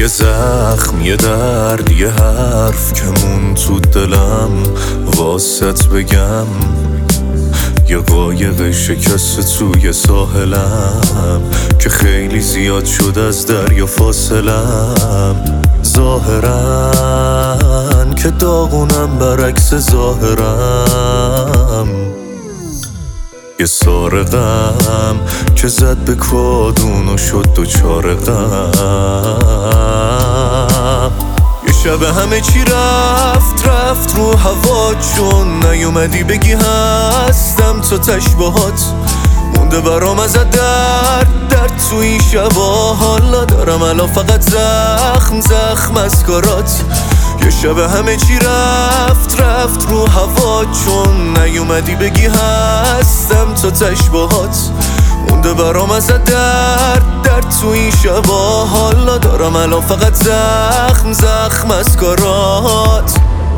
یه زخم، یه درد، یه حرف که مون تو دلم واسط بگم، یه قایق شکست توی ساحلم که خیلی زیاد شد از دریا فاصلم. ظاهرن که داغونم برعکس ظاهرم، یه سارقم که زد به کادون و شد دوچار غم. یه شب همه چی رفت رو هوا، چون نیومدی بگی هستم تا تشباهات مونده برام ازت درد تو این شبا. حالا دارم الان فقط زخم از کارات. یه شب همه چی رفت رو هوا، چون نیومدی بگی هستم تا تشباهات مونده برام ازت درد تو این شبا. حالا دارم الان فقط زخم از کارات.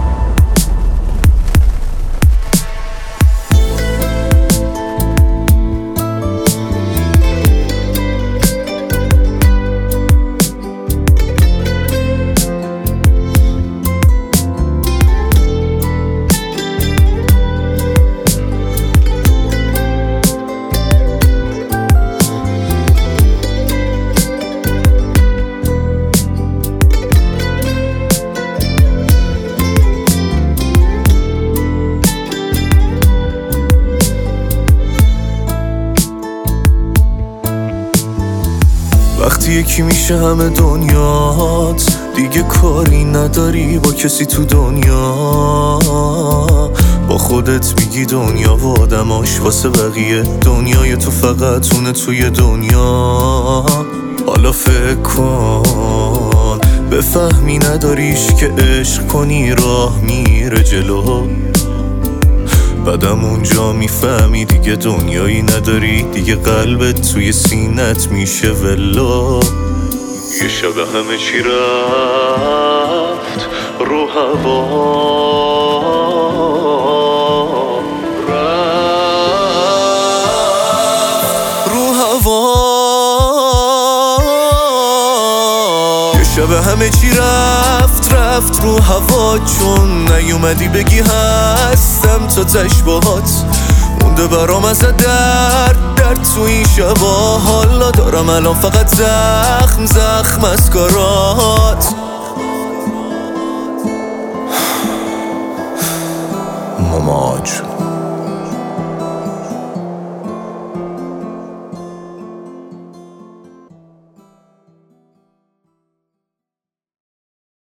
وقتی یکی میشه همه دنیات، دیگه کاری نداری با کسی تو دنیا. با خودت میگی دنیا و آدماش واسه بقیه، دنیای تو فقط اونه توی دنیا. حالا فکر کن بفهمی نداریش که عشق کنی راه میره جلو، بعدم اونجا میفهمی دیگه دنیایی نداری، دیگه قلبت توی سینت میشه ولو. یه شب همه چی رفت رو هوا، یه شب همه چی رفت رو هوا، چون نیومدی بگی هستم تا تشباهات مونده برام ازت درد تو این شبا. حالا دارم الان فقط زخم از کارات. ماما جون